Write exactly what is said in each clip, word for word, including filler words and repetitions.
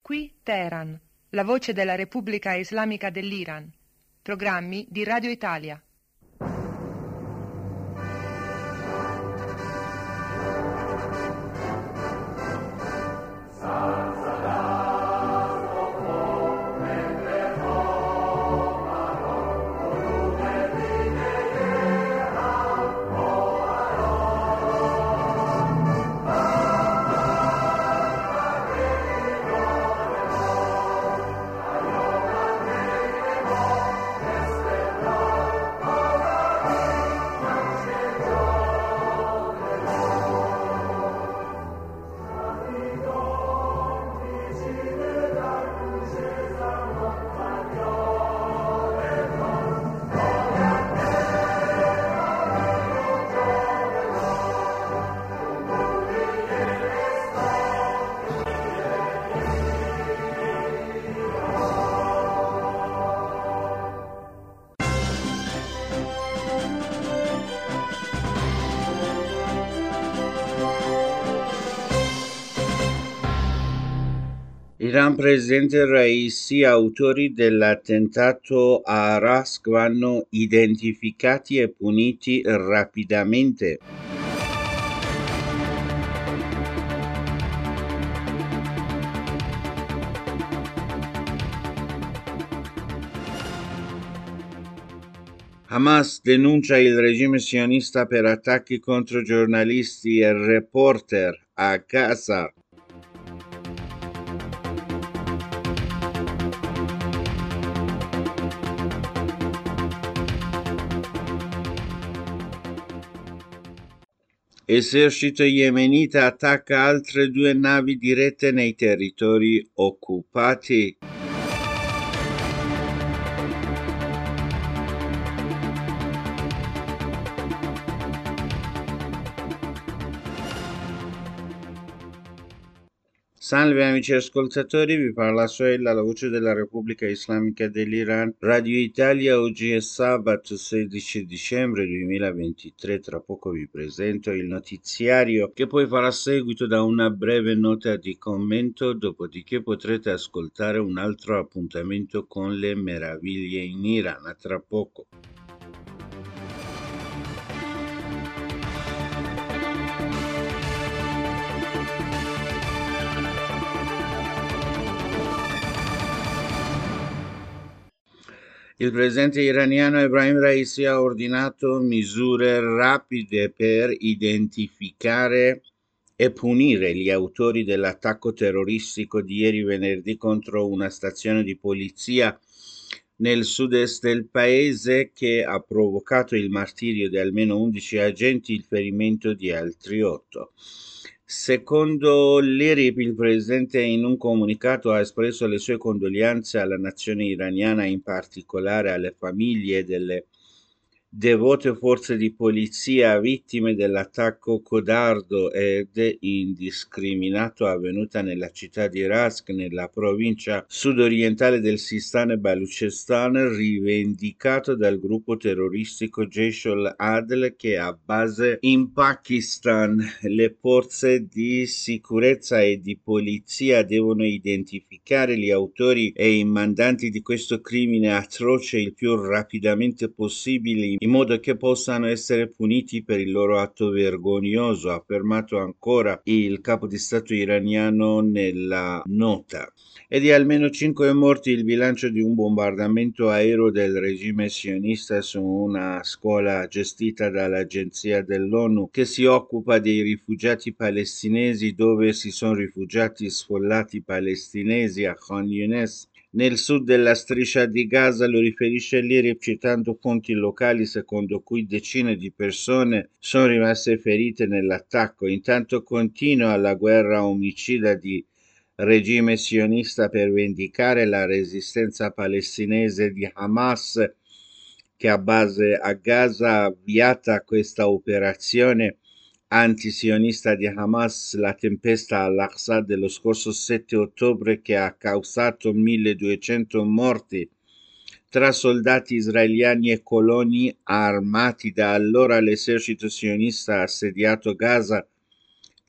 Qui Teheran, la voce della Repubblica Islamica dell'Iran. Programmi di Radio Italia. Iran Presidente Raisi, autori dell'attentato a Rask vanno identificati e puniti rapidamente. Hamas denuncia il regime sionista per attacchi contro giornalisti e reporter a Gaza. Esercito yemenita attacca altre due navi dirette nei territori occupati. Salve amici ascoltatori, vi parla Soella, la voce della Repubblica Islamica dell'Iran, Radio Italia. Oggi è sabato sedici dicembre duemilaventitré, tra poco vi presento il notiziario che poi farà seguito da una breve nota di commento, dopodiché potrete ascoltare un altro appuntamento con le meraviglie in Iran. A tra poco. Il presidente iraniano Ebrahim Raisi ha ordinato misure rapide per identificare e punire gli autori dell'attacco terroristico di ieri venerdì contro una stazione di polizia nel sud-est del paese, che ha provocato il martirio di almeno undici agenti e il ferimento di altri otto. Secondo l'I R I P, il presidente in un comunicato ha espresso le sue condoglianze alla nazione iraniana, in particolare alle famiglie delle devote forze di polizia vittime dell'attacco codardo ed indiscriminato avvenuta nella città di Rask, nella provincia sudorientale del Sistan e Baluchistan, rivendicato dal gruppo terroristico Jaish al-Adl, che ha base in Pakistan. Le forze di sicurezza e di polizia devono identificare gli autori e i mandanti di questo crimine atroce il più rapidamente possibile, in modo che possano essere puniti per il loro atto vergognoso, ha affermato ancora il capo di Stato iraniano nella nota. E di almeno cinque morti il bilancio di un bombardamento aereo del regime sionista su una scuola gestita dall'agenzia dell'ONU che si occupa dei rifugiati palestinesi, dove si sono rifugiati sfollati palestinesi a Khan Younis, nel sud della striscia di Gaza. Lo riferisce l'I R I P citando fonti locali secondo cui decine di persone sono rimaste ferite nell'attacco. Intanto continua la guerra omicida di regime sionista per vendicare la resistenza palestinese di Hamas, che ha base a Gaza. Ha avviata questa operazione antisionista di Hamas la tempesta al-Aqsa dello scorso sette ottobre, che ha causato milleduecento morti tra soldati israeliani e coloni armati. Da allora l'esercito sionista ha assediato Gaza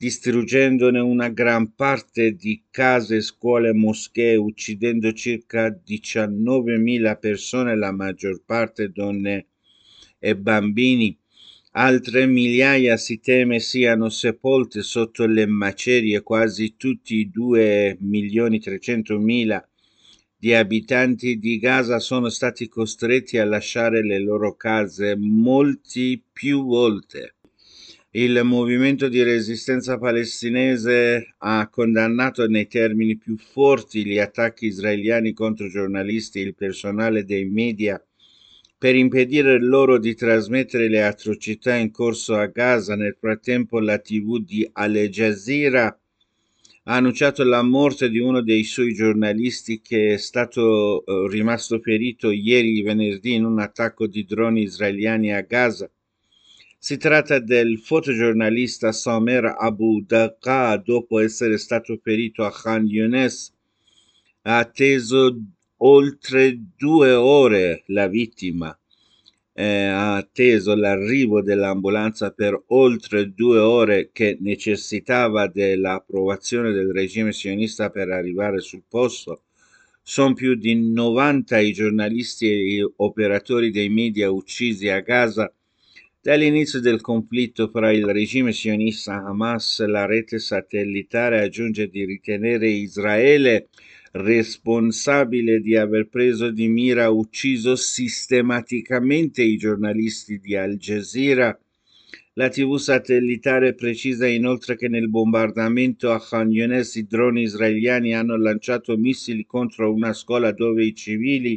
distruggendone una gran parte di case, scuole e moschee, uccidendo circa diciannovemila persone, la maggior parte donne e bambini. Altre migliaia si teme siano sepolte sotto le macerie. Quasi tutti i due milioni trecentomila di abitanti di Gaza sono stati costretti a lasciare le loro case, molti più volte. Il movimento di resistenza palestinese ha condannato nei termini più forti gli attacchi israeliani contro giornalisti e il personale dei media per impedire loro di trasmettere le atrocità in corso a Gaza. Nel frattempo la tivù di Al Jazeera ha annunciato la morte di uno dei suoi giornalisti che è stato eh, rimasto ferito ieri venerdì in un attacco di droni israeliani a Gaza. Si tratta del fotogiornalista Samer Abu Daqa. Dopo essere stato ferito a Khan Younes, ha atteso oltre due ore la vittima. Eh, ha atteso l'arrivo dell'ambulanza per oltre due ore, che necessitava dell'approvazione del regime sionista per arrivare sul posto. Sono più di novanta i giornalisti e gli operatori dei media uccisi a Gaza dall'inizio del conflitto fra il regime sionista Hamas. La rete satellitare aggiunge di ritenere Israele responsabile di aver preso di mira e ucciso sistematicamente i giornalisti di Al Jazeera. La tivù satellitare precisa inoltre che nel bombardamento a Khan Younes i droni israeliani hanno lanciato missili contro una scuola dove i civili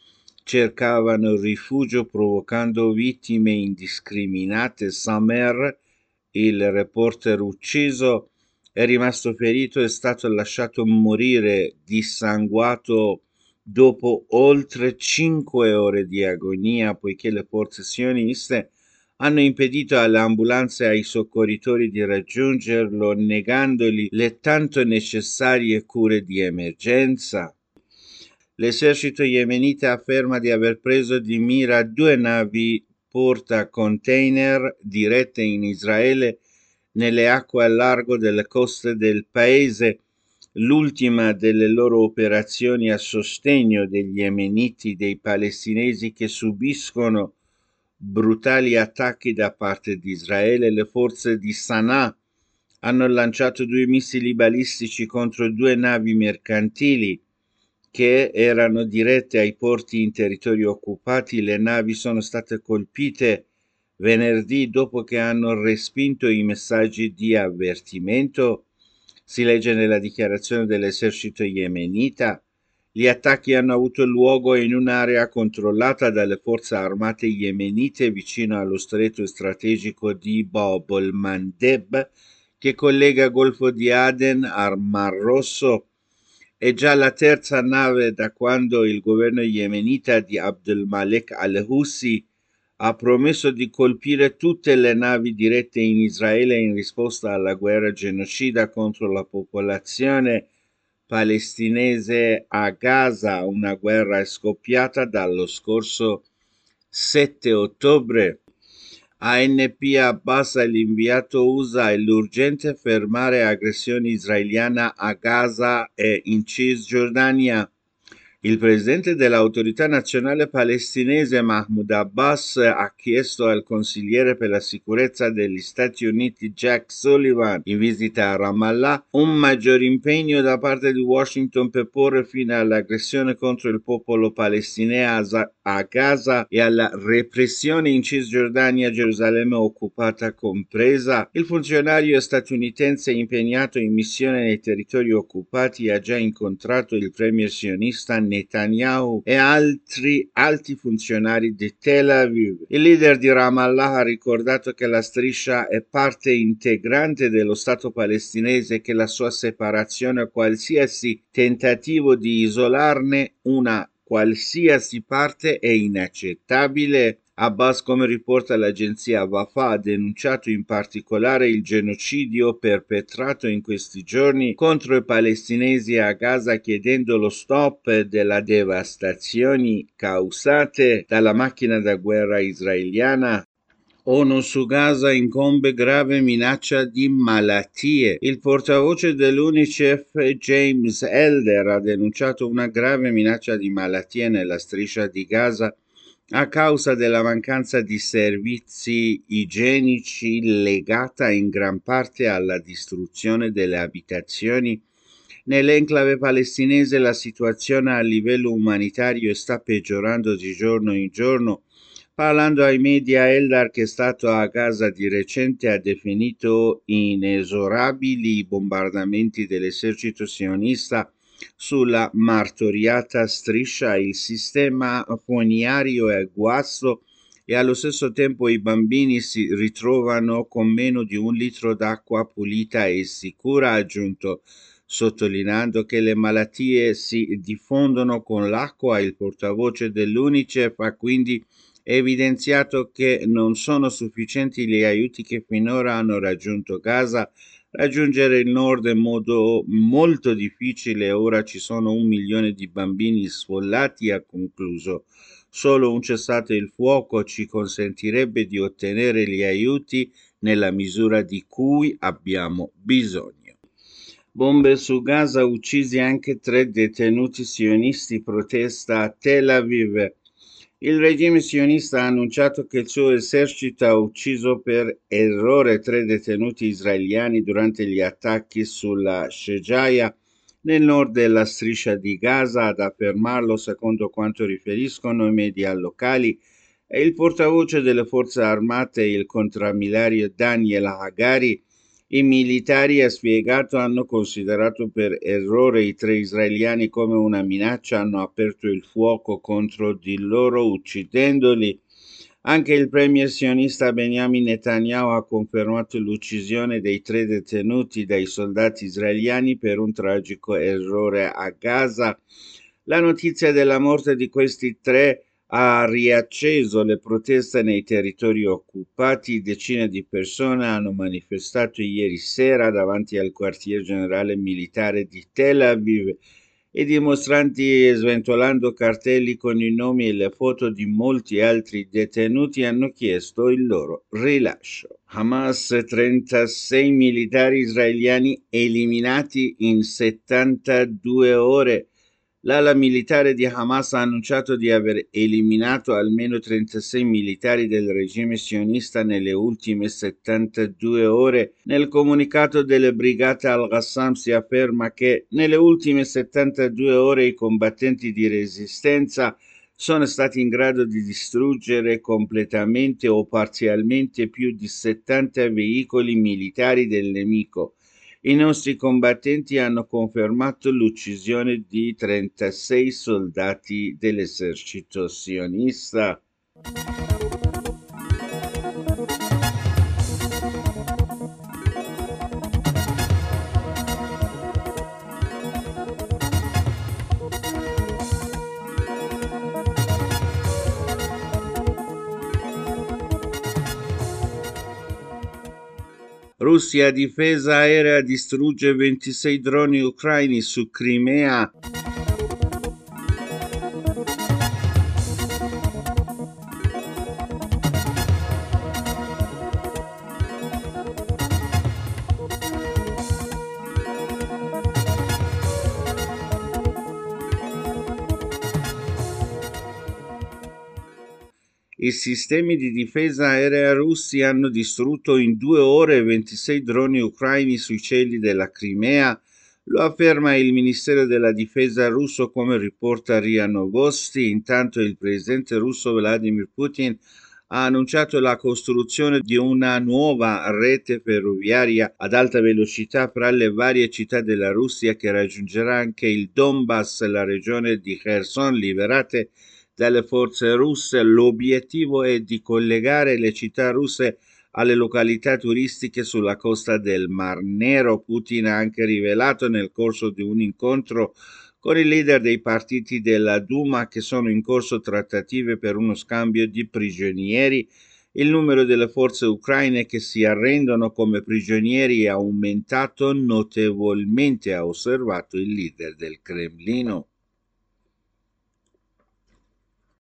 cercavano rifugio, provocando vittime indiscriminate. Samer, il reporter ucciso, è rimasto ferito e è stato lasciato morire dissanguato dopo oltre cinque ore di agonia, poiché le forze sioniste hanno impedito alle ambulanze e ai soccorritori di raggiungerlo, negandogli le tanto necessarie cure di emergenza. L'esercito yemenita afferma di aver preso di mira due navi portacontainer dirette in Israele nelle acque a largo delle coste del paese, l'ultima delle loro operazioni a sostegno degli yemeniti, dei palestinesi che subiscono brutali attacchi da parte di Israele. Le forze di Sana'a hanno lanciato due missili balistici contro due navi mercantili che erano dirette ai porti in territori occupati. Le navi sono state colpite venerdì dopo che hanno respinto i messaggi di avvertimento. Si legge nella dichiarazione dell'esercito yemenita. Gli attacchi hanno avuto luogo in un'area controllata dalle forze armate yemenite vicino allo stretto strategico di Bab el-Mandeb, che collega Golfo di Aden al Mar Rosso. È già la terza nave da quando il governo yemenita di Abdulmalek al-Houthi ha promesso di colpire tutte le navi dirette in Israele in risposta alla guerra genocida contro la popolazione palestinese a Gaza. Una guerra è scoppiata dallo scorso sette ottobre. A N P Abbas, l'inviato U S A, è l'urgente fermare aggressione israeliana a Gaza e in Cisgiordania. Il presidente dell'autorità nazionale palestinese Mahmoud Abbas ha chiesto al consigliere per la sicurezza degli Stati Uniti Jack Sullivan, in visita a Ramallah, un maggior impegno da parte di Washington per porre fine all'aggressione contro il popolo palestinese a Gaza e alla repressione in Cisgiordania, Gerusalemme occupata compresa. Il funzionario statunitense impegnato in missione nei territori occupati ha già incontrato il premier sionista Netanyahu e altri alti funzionari di Tel Aviv. Il leader di Ramallah ha ricordato che la striscia è parte integrante dello Stato palestinese e che la sua separazione o qualsiasi tentativo di isolarne una qualsiasi parte è inaccettabile. Abbas, come riporta l'agenzia Wafa, ha denunciato in particolare il genocidio perpetrato in questi giorni contro i palestinesi a Gaza, chiedendo lo stop delle devastazioni causate dalla macchina da guerra israeliana. ONU su Gaza incombe grave minaccia di malattie. Il portavoce dell'UNICEF James Elder ha denunciato una grave minaccia di malattie nella striscia di Gaza a causa della mancanza di servizi igienici legata in gran parte alla distruzione delle abitazioni. Nell'enclave palestinese la situazione a livello umanitario sta peggiorando di giorno in giorno. Parlando ai media, Eldar, che è stato a Gaza di recente, ha definito inesorabili i bombardamenti dell'esercito sionista sulla martoriata striscia. Il sistema fognario è guasto e allo stesso tempo i bambini si ritrovano con meno di un litro d'acqua pulita e sicura, ha aggiunto, sottolineando che le malattie si diffondono con l'acqua. Il portavoce dell'UNICEF ha quindi evidenziato che non sono sufficienti gli aiuti che finora hanno raggiunto Gaza. Raggiungere il nord è in modo molto difficile, ora ci sono un milione di bambini sfollati, ha concluso. Solo un cessate il fuoco ci consentirebbe di ottenere gli aiuti nella misura di cui abbiamo bisogno. Bombe su Gaza, uccisi anche tre detenuti sionisti, protesta a Tel Aviv. Il regime sionista ha annunciato che il suo esercito ha ucciso per errore tre detenuti israeliani durante gli attacchi sulla Shejaia nel nord della striscia di Gaza. Ad affermarlo, secondo quanto riferiscono i media locali, è il portavoce delle forze armate, il contrammiraglio Daniel Hagari. I militari, ha spiegato, hanno considerato per errore i tre israeliani come una minaccia, hanno aperto il fuoco contro di loro uccidendoli. Anche il premier sionista Benjamin Netanyahu ha confermato l'uccisione dei tre detenuti dai soldati israeliani per un tragico errore a Gaza. La notizia della morte di questi tre ha riacceso le proteste nei territori occupati. Decine di persone hanno manifestato ieri sera davanti al quartier generale militare di Tel Aviv. I dimostranti, sventolando cartelli con i nomi e le foto di molti altri detenuti, hanno chiesto il loro rilascio. Hamas: trentasei militari israeliani eliminati in settantadue ore. L'ala militare di Hamas ha annunciato di aver eliminato almeno trentasei militari del regime sionista nelle ultime settantadue ore. Nel comunicato delle brigate al-Qassam si afferma che nelle ultime settantadue ore i combattenti di resistenza sono stati in grado di distruggere completamente o parzialmente più di settanta veicoli militari del nemico. I nostri combattenti hanno confermato l'uccisione di trentasei soldati dell'esercito sionista. Russia: difesa aerea distrugge ventisei droni ucraini su Crimea. I sistemi di difesa aerea russi hanno distrutto in due ore ventisei droni ucraini sui cieli della Crimea. Lo afferma il Ministero della Difesa russo, come riporta R I A Novosti. Intanto il presidente russo Vladimir Putin ha annunciato la costruzione di una nuova rete ferroviaria ad alta velocità fra le varie città della Russia, che raggiungerà anche il Donbass, la regione di Kherson liberate dalle forze russe. L'obiettivo è di collegare le città russe alle località turistiche sulla costa del Mar Nero. Putin ha anche rivelato nel corso di un incontro con i leader dei partiti della Duma che sono in corso trattative per uno scambio di prigionieri. Il numero delle forze ucraine che si arrendono come prigionieri è aumentato notevolmente, ha osservato il leader del Cremlino.